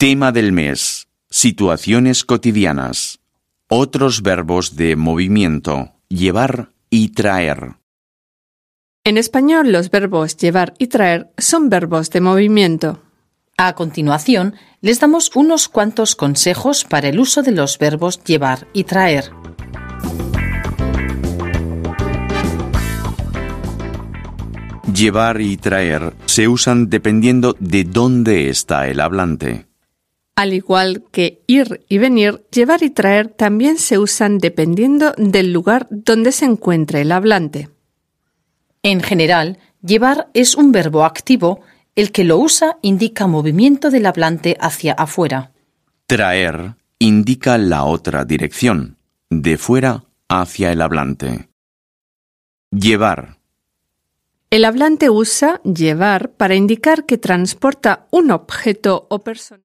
Tema del mes: situaciones cotidianas. Otros verbos de movimiento: llevar y traer. En español, los verbos llevar y traer son verbos de movimiento. A continuación, les damos unos cuantos consejos para el uso de los verbos llevar y traer. Llevar y traer se usan dependiendo de dónde está el hablante. Al igual que ir y venir, llevar y traer también se usan dependiendo del lugar donde se encuentre el hablante. En general, llevar es un verbo activo. El que lo usa indica movimiento del hablante hacia afuera. Traer indica la otra dirección, de fuera hacia el hablante. Llevar. El hablante usa llevar para indicar que transporta un objeto o persona.